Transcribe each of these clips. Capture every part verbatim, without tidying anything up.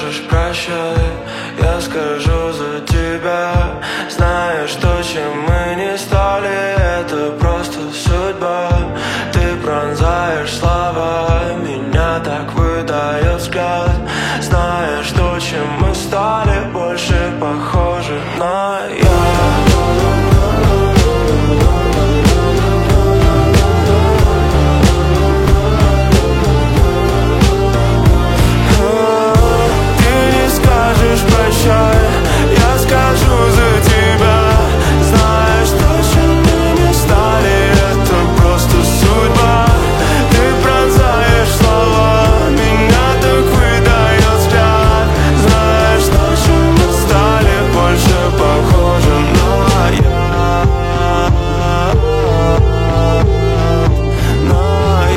скажешь прощай, я скажу за тебя. Знаешь, то, чем мы не стали, это просто судьба. Ты пронзаешь слова, меня так выдает взгляд. Знаешь, то, чем мы стали, больше похожи на я. Прощай, я скажу за тебя. Знаешь, то, чем мы не стали, это просто судьба. Ты пронзаешь слова, меня так выдает взгляд. Знаешь, то, чем мы стали, больше похожи на я. На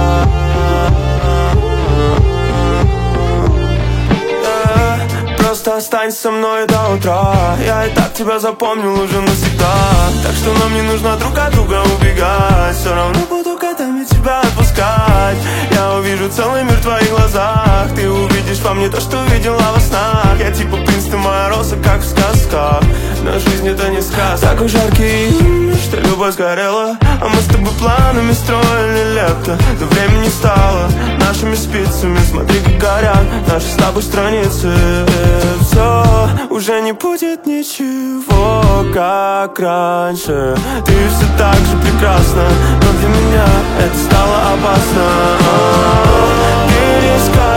я. Просто останься со мной до утра. Я и так тебя запомнил уже навсегда. Так что нам не нужно друг от друга убегать. Все равно буду годами тебя отпускать. Я увижу целый мир в твоих глазах. Ты увидишь во мне то, что видела во снах. Я типа принц, ты моя роза, как в сказках. Но жизнь это не сказка. Такой жаркий, что любовь сгорела. А мы с тобой планами строили лето. Но времени стало нашими спицами. Смотри, как горят наши с тобой страницы. Все, уже не будет ничего, как раньше. Ты все так же прекрасна, но для меня это стало опасно. Пересказ